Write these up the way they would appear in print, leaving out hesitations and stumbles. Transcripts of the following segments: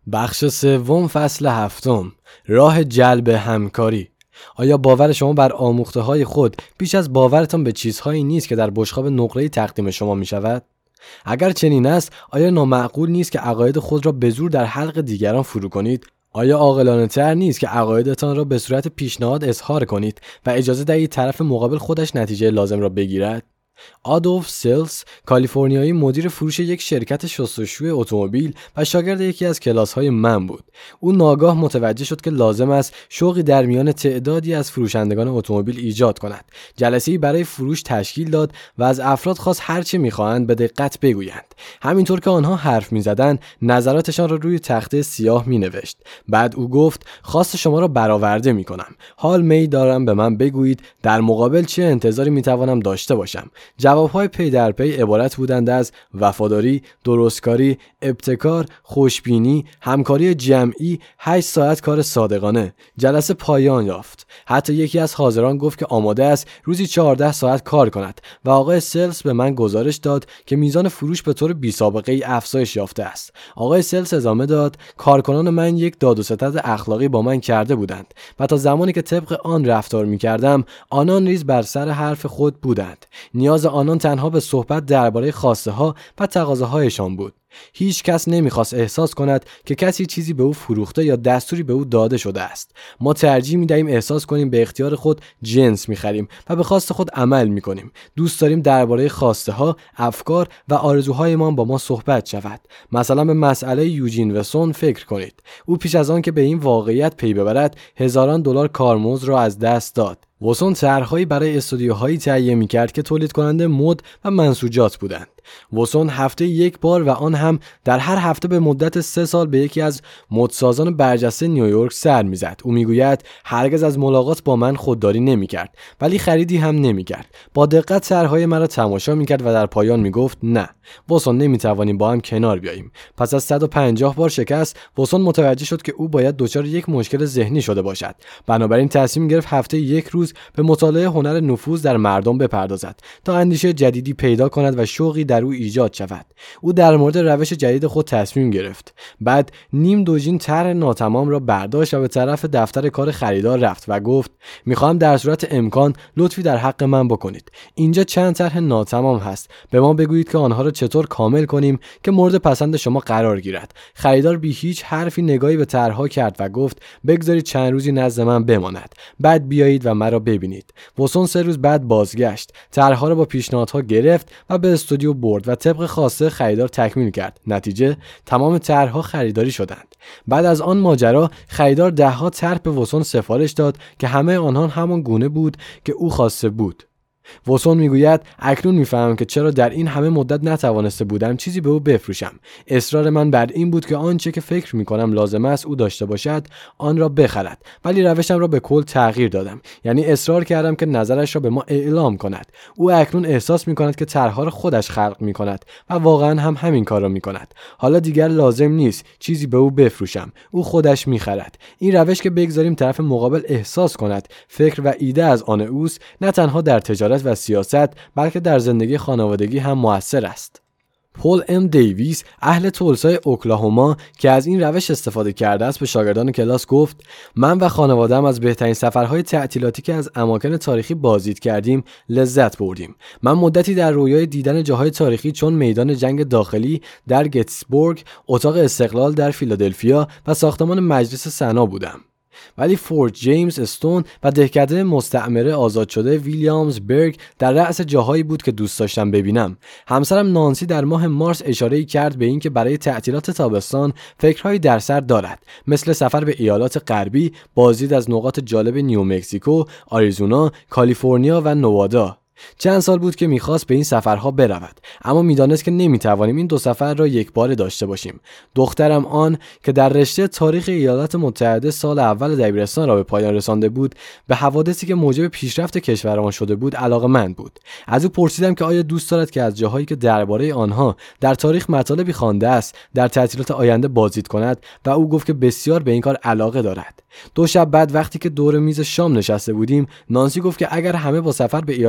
بخش سوم فصل هفتم، راه جلب همکاری. آیا باور شما بر آموخته‌های خود بیش از باورتان به چیزهایی نیست که در بشقاب نقره‌ای تقدیم شما می شود؟ اگر چنین است، آیا نامعقول نیست که عقاید خود را به زور در حلق دیگران فرو کنید؟ آیا عاقلانه تر نیست که عقایدتان را به صورت پیشنهاد اظهار کنید و اجازه دهید طرف مقابل خودش نتیجه لازم را بگیرد؟ آدولف سیلز، کالیفرنیایی، مدیر فروش یک شرکت شستشوی اتومبیل و شاگرد یکی از کلاس‌های من بود. او ناگاه متوجه شد که لازم است شوقی در میان تعدادی از فروشندگان اتومبیل ایجاد کند. جلسه‌ای برای فروش تشکیل داد و از افراد خواست هر چه می‌خواهند به دقت بگویند. همینطور که آنها حرف می‌زدند، نظراتشان را روی تخته سیاه می‌نوشت. بعد او گفت: خواست شما را برآورده می‌کنم. حال می دارم به من بگویید در مقابل چه انتظاری می‌توانم داشته باشم. جواب‌های پی در پی عبارت بودند از وفاداری، درستکاری، ابتکار، خوشبینی، همکاری جمعی، 8 ساعت کار صادقانه. جلسه پایان یافت. حتی یکی از حاضران گفت که آماده است روزی 14 ساعت کار کند و آقای سلز به من گزارش داد که میزان فروش به طور بی‌سابقه‌ای افزایش یافته است. آقای سلز ادامه داد: کارکنان من یک داد و ستد اخلاقی با من کرده بودند و تا زمانی که طبق آن رفتار می‌کردم، آنان نیز بر سر حرف خود بودند. نیاز آنان تنها به صحبت درباره خواسته ها و تقاضاهایشان بود. هیچ کس نمیخواست احساس کند که کسی چیزی به او فروخته یا دستوری به او داده شده است. ما ترجیح میدهیم احساس کنیم به اختیار خود جنس میخریم و به خواست خود عمل میکنیم. دوست داریم درباره خواسته ها، افکار و آرزوهایمان با ما صحبت شود. مثلا به مسئله یوجین وسون فکر کنید. او پیش از آن که به این واقعیت پی ببرد، هزاران دلار کارمزد را از دست داد. وسون طرح‌هایی برای استودیوهایی تهیه می‌کرد که تولید کننده مد و منسوجات بودند. وسون هفته یک بار و آن هم در هر هفته به مدت 3 سال به یکی از مدسازان برجسته نیویورک سر می‌زد. او می‌گوید هرگز از ملاقات با من خودداری نمی‌کرد، ولی خریدی هم نمی‌کرد. با دقت طرح‌های مرا تماشا می‌کرد و در پایان می‌گفت: نه، وسون نمی‌توانیم با هم کنار بیاییم. پس از 150 بار شکست، وسون متوجه شد که او باید دچار یک مشکل ذهنی شده باشد. بنابراین تصمیم گرفت هفته یک روز به مطالعه هنر نفوذ در مردم بپردازد تا اندیشه جدیدی پیدا کند و شوقی در او ایجاد شود. او در مورد روش جدید خود تصمیم گرفت. بعد نیم دوجین طرح ناتمام را برداشت و به طرف دفتر کار خریدار رفت و گفت: میخواهم در صورت امکان لطفی در حق من بکنید. اینجا چند طرح ناتمام هست. به ما بگویید که آنها را چطور کامل کنیم که مورد پسند شما قرار گیرد. خریدار بی هیچ حرفی نگاهی به طرحها کرد و گفت: بگذارید چند روزی نزد من بماند. بعد بیایید و مرا ببینید. وسون 3 روز بعد بازگشت. طرحها را با پیشنهادها گرفت و به استودیو برد و طبق خواسته خریدار تکمیل کرد. نتیجه تمام طرحها خریداری شدند. بعد از آن ماجرا خریدار 10 طرح به وسون سفارش داد که همه آنها همان گونه بود که او خواسته بود. وسون میگوید: اکنون میفهمم که چرا در این همه مدت نتوانسته بودم چیزی به او بفروشم. اصرار من بر این بود که آنچه که فکر میکنم لازم است او داشته باشد آن را بخرد، ولی روشم را به کل تغییر دادم. یعنی اصرار کردم که نظرش را به ما اعلام کند. او اکنون احساس میکند که طرحها را خودش خلق میکند و واقعا هم همین کار را میکند. حالا دیگر لازم نیست چیزی به او بفروشم، او خودش میخرد. این روش که بگذاریم طرف مقابل احساس کند فکر و ایده از آن اوست، نه تنها در تجارت و سیاست بلکه در زندگی خانوادگی هم مؤثر است. پول ام دیویس، اهل تولسای اوکلاهوما که از این روش استفاده کرده است، به شاگردان کلاس گفت: من و خانواده‌ام از بهترین سفرهای تعطیلاتی که از اماکن تاریخی بازدید کردیم لذت بردیم. من مدتی در رویای دیدن جاهای تاریخی چون میدان جنگ داخلی در گتیسبورگ، اتاق استقلال در فیلادلفیا و ساختمان مجلس سنا بودم. ولی فورت جیمز استون و دهکده مستعمره آزاد شده ویلیامزبرگ در رأس جاهایی بود که دوست داشتم ببینم. همسرم نانسی در ماه مارس اشاره‌ای کرد به اینکه برای تعطیلات تابستان فکرهایی در سر دارد، مثل سفر به ایالات غربی، بازدید از نقاط جالب نیومکزیکو، آریزونا، کالیفرنیا و نوادا. چند سال بود که میخواست به این سفرها برود، اما میدانست که نمیتوانیم این 2 سفر را یک باره داشته باشیم. دخترم آن که در رشته تاریخ ایالات متحده سال اول دبیرستان را به پایان رسانده بود، به حوادثی که موجب پیشرفت کشورمان شده بود علاقه‌مند بود. از او پرسیدم که آیا دوست دارد که از جاهایی که درباره آنها در تاریخ مطالبی خوانده است در تعطیلات آینده بازدید کند و او گفت که بسیار به این کار علاقه دارد. 2 شب بعد وقتی که دور میز شام نشسته بودیم، نانسی گفت که اگر همه با سفر به ایالت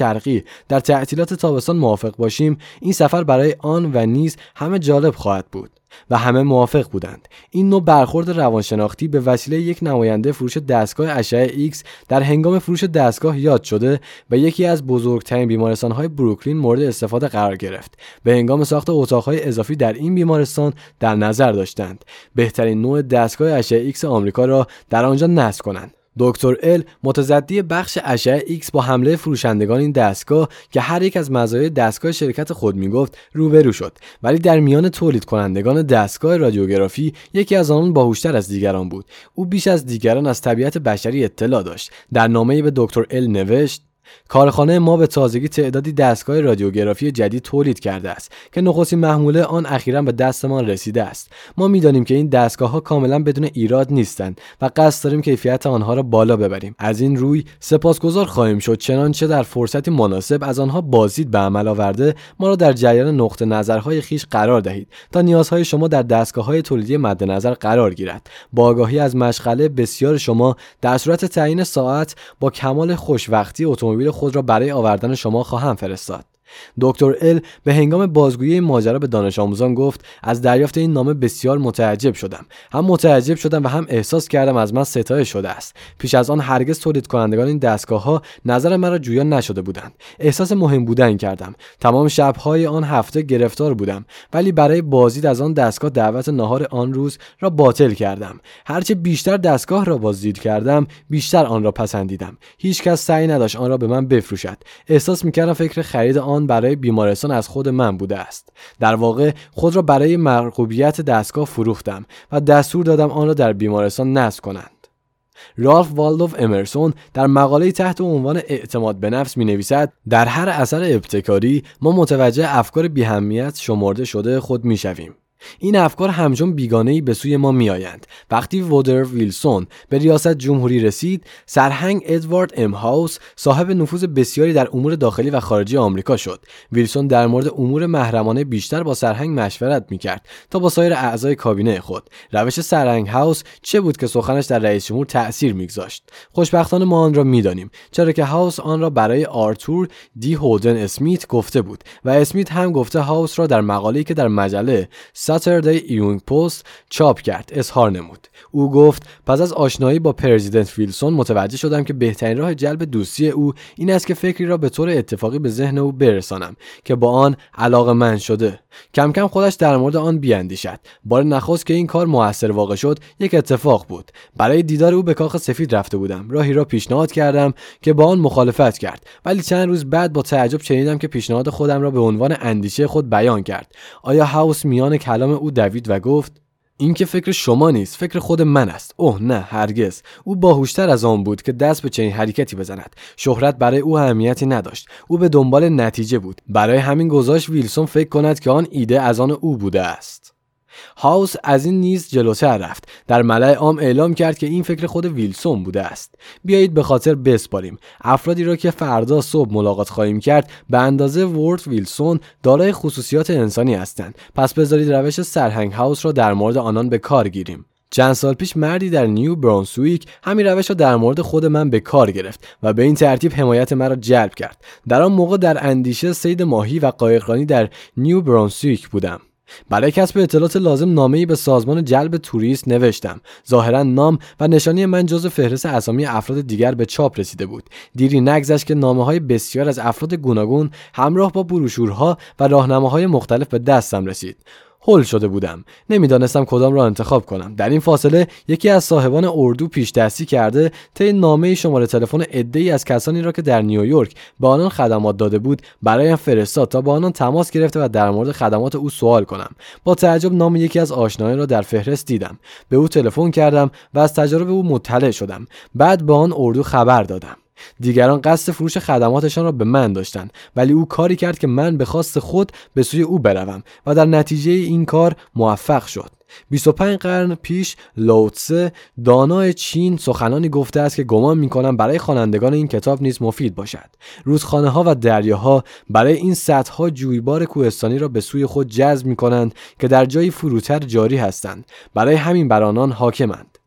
شرقی در تعطیلات تابستان موافق باشیم، این سفر برای آن و نیز همه جالب خواهد بود. و همه موافق بودند. این نوع برخورد روانشناختی به وسیله یک نماینده فروش دستگاه اشعه ایکس در هنگام فروش دستگاه یاد شده و یکی از بزرگترین بیمارستان‌های بروکلین مورد استفاده قرار گرفت. به هنگام ساخت اتاق‌های اضافی در این بیمارستان در نظر داشتند بهترین نوع دستگاه اشعه ایکس آمریکا را در آنجا نصب کنند. دکتر ال متصدی بخش اشعه ایکس با حمله فروشندگان این دستگاه که هر یک از مزایای دستگاه شرکت خود میگفت روبرو شد، ولی در میان تولید کنندگان دستگاه رادیوگرافی یکی از آنان باهوشتر از دیگران بود. او بیش از دیگران از طبیعت بشری اطلاع داشت. در نامه‌ای به دکتر ال نوشت: کارخانه ما به تازگی تعدادی دستگاه رادیوگرافی جدید تولید کرده است که نخستین محموله آن اخیراً به دستمان رسیده است. ما می‌دانیم که این دستگاه‌ها کاملاً بدون ایراد نیستند و قصد داریم کیفیت آنها را بالا ببریم. از این روی سپاسگزار خواهیم شد چنانچه در فرصتی مناسب از آنها بازدید به عمل آورده ما را در جریان نقطه نظرهای خیش قرار دهید تا نیازهای شما در دستگاه‌های تولیدی مد نظر قرار گیرد. با آگاهی از مشغله بسیار شما در صورت تعیین ساعت با کمال خوشوقتی اتومبیل خود را برای آوردن شما خواهم فرستاد. دکتر ال به هنگام بازگویی ماجرا به دانش آموزان گفت: از دریافت این نامه بسیار متعجب شدم. هم متعجب شدم و هم احساس کردم از من ستایش شده است. پیش از آن هرگز تولید کنندگان این دستگاه‌ها نظر مرا جویا نشده بودند. احساس مهم بودن کردم. تمام شب‌های آن هفته گرفتار بودم، ولی برای بازدید از آن دستگاه دعوت نهار آن روز را باطل کردم. هرچه بیشتر دستگاه را بازدید کردم، بیشتر آن را پسندیدم. هیچ کس سعی نداشت آن را به من بفروشد. احساس می‌کردم فکر خرید آن برای بیمارستان از خود من بوده است. در واقع خود را برای مرغوبیت دستگاه فروختم و دستور دادم آن را در بیمارستان نصب کنند. رالف والدو امرسون در مقاله‌ای تحت عنوان اعتماد به نفس می‌نویسد: در هر اثر ابتکاری ما متوجه افکار بی‌اهمیت شمرده شده خود می‌شویم. این افکار همچون بیگانه‌ای به سوی ما میآیند. وقتی وودرو ویلسون به ریاست جمهوری رسید، سرهنگ ادوارد ام هاوس صاحب نفوذ بسیاری در امور داخلی و خارجی آمریکا شد. ویلسون در مورد امور محرمانه بیشتر با سرهنگ مشورت میکرد تا با سایر اعضای کابینه خود. روش سرهنگ هاوس چه بود که سخنش در رئیس جمهور تأثیر میگذاشت؟ خوشبختانه ما آن را میدانیم، چرا که هاوس آن را برای آرتور دی هودن اسمیت گفته بود و اسمیت هم گفته هاوس را در مقاله‌ای که در مجله ساتردی ایونینگ پست چاپ کرد اظهار نمود. او گفت: پس از آشنایی با پرزیدنت ویلسون متوجه شدم که بهترین راه جلب دوستی او این است که فکری را به طور اتفاقی به ذهن او برسانم که با آن علاقه‌مند شده. کم کم خودش در مورد آن بیاندیشد. بار نخست که این کار موثر واقع شد یک اتفاق بود. برای دیدار او به کاخ سفید رفته بودم. راهی را پیشنهاد کردم که با آن مخالفت کرد، ولی چند روز بعد با تعجب شنیدم که پیشنهاد خودم را به عنوان اندیشه خود بیان کرد. آیا هاوس میان کلام او دوید و گفت: این که فکر شما نیست، فکر خود من است. اوه نه، هرگز. او باهوشتر از آن بود که دست به چنین حرکتی بزند. شهرت برای او اهمیتی نداشت. او به دنبال نتیجه بود. برای همین گذاشت ویلسون فکر کند که آن ایده از آن او بوده است. هاوس از این نیز جلوتر رفت. در ملأ عام اعلام کرد که این فکر خود ویلسون بوده است. بیایید به خاطر بسپاریم افرادی را که فردا صبح ملاقات خواهیم کرد به اندازه وورد ویلسون دارای خصوصیات انسانی هستند. پس بذارید روش سرهنگ هاوس را در مورد آنان به کار گیریم. چند سال پیش مردی در نیو برانسویک همین روش را در مورد خود من به کار گرفت و به این ترتیب حمایت مرا جلب کرد. در آن موقع در اندیشه صید ماهی و قایقرانی در نیو برانسویک بودم. برای کسب اطلاعات لازم نامه‌ای به سازمان جلب توریست نوشتم. ظاهراً نام و نشانی من جزو فهرست اسامی افراد دیگر به چاپ رسیده بود. دیری نگذشت که نامه‌های بسیار از افراد گوناگون همراه با بروشورها و راهنماهای مختلف به دستم رسید. هول شده بودم. نمیدانستم کدام را انتخاب کنم. در این فاصله یکی از صاحبان اردو پیش دستی کرده طی نامه شماره تلفن عده‌ای از کسانی را که در نیویورک به آنان خدمات داده بود برایم فرستاد تا با آنان تماس گرفته و در مورد خدمات او سوال کنم. با تعجب نام یکی از آشنایان را در فهرست دیدم. به او تلفن کردم و از تجارب او مطلع شدم. بعد به آن اردو خبر دادم. دیگران قصد فروش خدماتشان را به من داشتند، ولی او کاری کرد که من به خواست خود به سوی او بروم و در نتیجه این کار موفق شد. 25 قرن پیش لاوتسه دانای چین سخنانی گفته است که گمان می‌کنم برای خوانندگان این کتاب نیز مفید باشد. رودخانه‌ها و دریاها برای این سدها جویبار کوهستانی را به سوی خود جذب می‌کنند که در جایی فروتر جاری هستند. برای همین بر آنان حاکمند.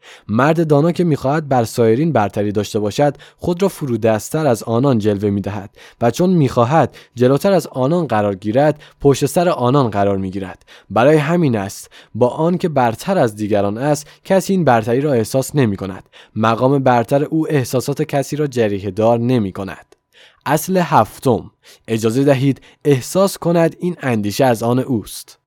مرد دانا که می‌خواهد بر سایرین برتری داشته باشد خود را فرودست‌تر از آنان جلوه می‌دهد و چون می‌خواهد جلوتر از آنان قرار گیرد پشت سر آنان قرار می‌گیرد. برای همین است با آن که برتر از دیگران است کسی این برتری را احساس نمی‌کند. مقام برتر او احساسات کسی را جریحه دار نمی‌کند. اصل هفتم، اجازه دهید احساس کند این اندیشه از آن اوست.